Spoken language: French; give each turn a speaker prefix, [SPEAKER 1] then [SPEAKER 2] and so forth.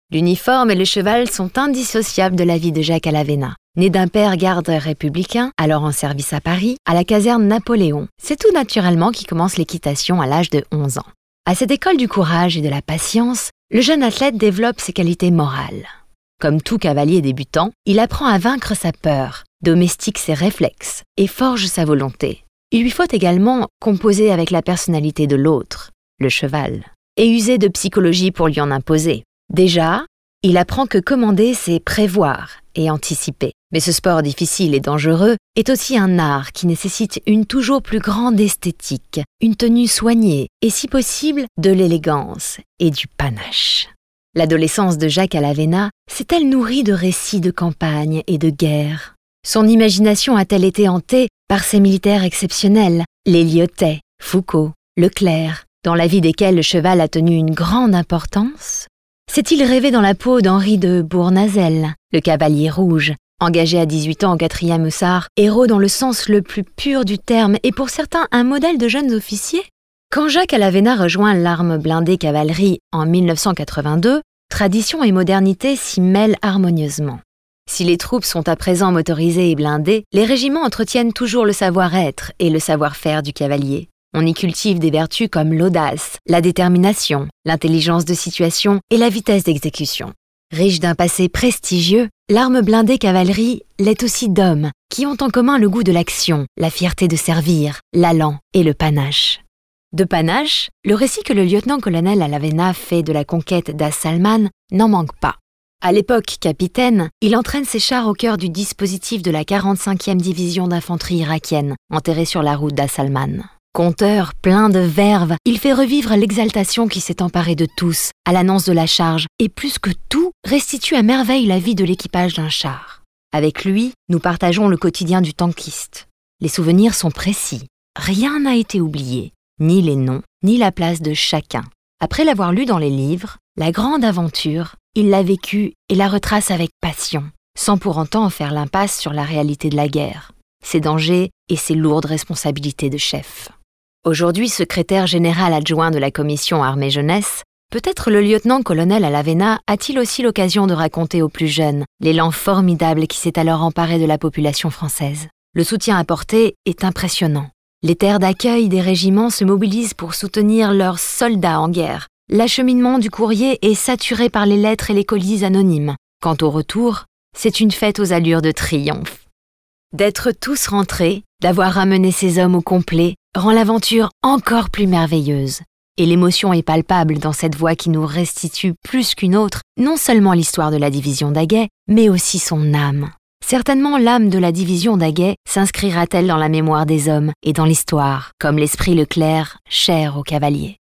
[SPEAKER 1] L'uniforme et le cheval sont indissociables de la vie de Jacques Alavena. Né d'un père garde républicain, alors en service à Paris, à la caserne Napoléon, c'est tout naturellement qu'il commence l'équitation à l'âge de 11 ans. À cette école du courage et de la patience, le jeune athlète développe ses qualités morales. Comme tout cavalier débutant, il apprend à vaincre sa peur, domestique ses réflexes et forge sa volonté. Il lui faut également composer avec la personnalité de l'autre, le cheval, et user de psychologie pour lui en imposer. Déjà, il apprend que commander, c'est prévoir et anticiper. Mais ce sport difficile et dangereux est aussi un art qui nécessite une toujours plus grande esthétique, une tenue soignée et, si possible, de l'élégance et du panache. L'adolescence de Jacques Alavena s'est-elle nourrie de récits de campagne et de guerre? Son imagination a-t-elle été hantée par ces militaires exceptionnels, les Lyautey, Foucault, Leclerc, dans la vie desquels le cheval a tenu une grande importance? S'est-il rêvé dans la peau d'Henri de Bournazel, le cavalier rouge, engagé à 18 ans au 4e hussards, héros dans le sens le plus pur du terme et pour certains un modèle de jeunes officiers? Quand Jacques Alavena rejoint l'arme blindée cavalerie en 1982, tradition et modernité s'y mêlent harmonieusement. Si les troupes sont à présent motorisées et blindées, les régiments entretiennent toujours le savoir-être et le savoir-faire du cavalier. On y cultive des vertus comme l'audace, la détermination, l'intelligence de situation et la vitesse d'exécution. Riche d'un passé prestigieux, l'arme blindée cavalerie l'est aussi d'hommes qui ont en commun le goût de l'action, la fierté de servir, l'allant et le panache. De panache, le récit que le lieutenant-colonel Alavena fait de la conquête d'As-Salman n'en manque pas. À l'époque capitaine, il entraîne ses chars au cœur du dispositif de la 45e division d'infanterie irakienne, enterrée sur la route d'As-Salman. Conteur, plein de verve, il fait revivre l'exaltation qui s'est emparée de tous à l'annonce de la charge et plus que tout, restitue à merveille la vie de l'équipage d'un char. Avec lui, nous partageons le quotidien du tankiste. Les souvenirs sont précis. Rien n'a été oublié, ni les noms, ni la place de chacun. Après l'avoir lu dans les livres, la grande aventure, il l'a vécue et la retrace avec passion, sans pour autant en faire l'impasse sur la réalité de la guerre, ses dangers et ses lourdes responsabilités de chef. Aujourd'hui secrétaire général adjoint de la commission armée-jeunesse, peut-être le lieutenant-colonel Alavena a-t-il aussi l'occasion de raconter aux plus jeunes l'élan formidable qui s'est alors emparé de la population française. Le soutien apporté est impressionnant. Les terres d'accueil des régiments se mobilisent pour soutenir leurs soldats en guerre. L'acheminement du courrier est saturé par les lettres et les colis anonymes. Quant au retour, c'est une fête aux allures de triomphe. D'être tous rentrés, d'avoir ramené ces hommes au complet, rend l'aventure encore plus merveilleuse. Et l'émotion est palpable dans cette voix qui nous restitue plus qu'une autre, non seulement l'histoire de la division d'Aguet, mais aussi son âme. Certainement l'âme de la division d'Aguet s'inscrira-t-elle dans la mémoire des hommes et dans l'histoire, comme l'esprit Leclerc, cher aux cavaliers.